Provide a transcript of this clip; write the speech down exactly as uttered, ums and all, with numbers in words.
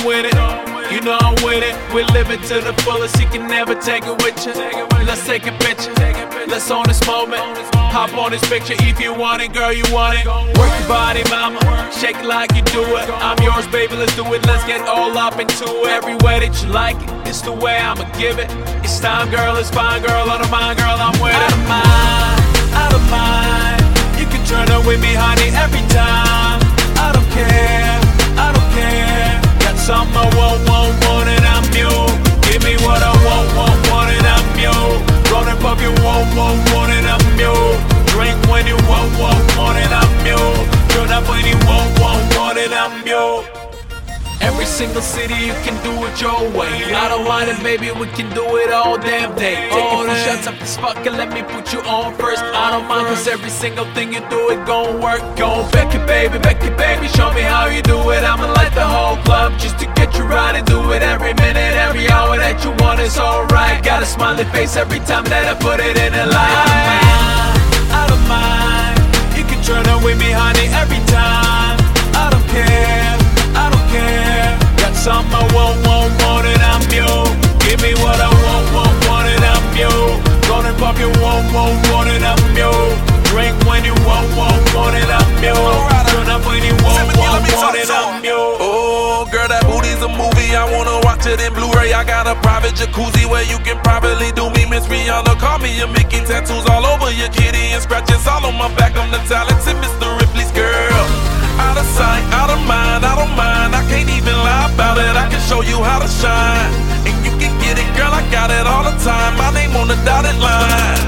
I'm with it. You know I'm with it. We live it to the fullest. You can never take it with you. Let's take a picture. Let's own this moment. Hop on this picture if you want it, girl. You want it. Work your body, mama. Shake it like you do it. I'm yours, baby. Let's do it. Let's get all up into it. Every way that you like it. It's the way I'ma give it. It's time, girl. It's fine, girl. Out of mind, girl. I'm with it. Out of mind, out of mind. You can turn up with me, honey, every time. I don't care, I don't care. Got something I want, want, want, and I'm you. Give me what I want, want, want, and I'm you. Gonna pop you want, want, want, and I'm you. Drink when you want, want, want, and I'm you. Turn up when you want, want, want, and I'm you. Every single city you can do it your way. I don't mind it, baby, we can do it all damn day. Take a few shots up this fuck and let me put you on first. I don't mind, cause every single thing you do it gon' work. Gon' back it, baby, back it, baby. Show me how you do it. I'ma light the whole club just to get you right and do it every minute, every hour that you want. It's alright. Got a smiley face every time that I put it in the light. Out of mind, you can turn up with me, honey, every time. I don't care, I don't care. Got something I want, want, want, and I'm you. Give me what I want, want, want, and I'm you. Gonna pop you want, want, want, and I'm you. Drink when you want, want, want, and I'm you. Turn up when you want, want, want, and I'm you. Oh, girl, that booty's a movie. I wanna watch it in Blu-ray. I got a private jacuzzi where you can privately do me. Miss Rihanna, call me a Mickey. Tattoos all over your kitty and scratches all on my back. I'm the talented Mister Ripley's girl. Out of sight, out of mind, I don't mind. I can't even lie about it. I can show you how to shine, and you can get it, girl. I got it all the time. My name on the dotted line.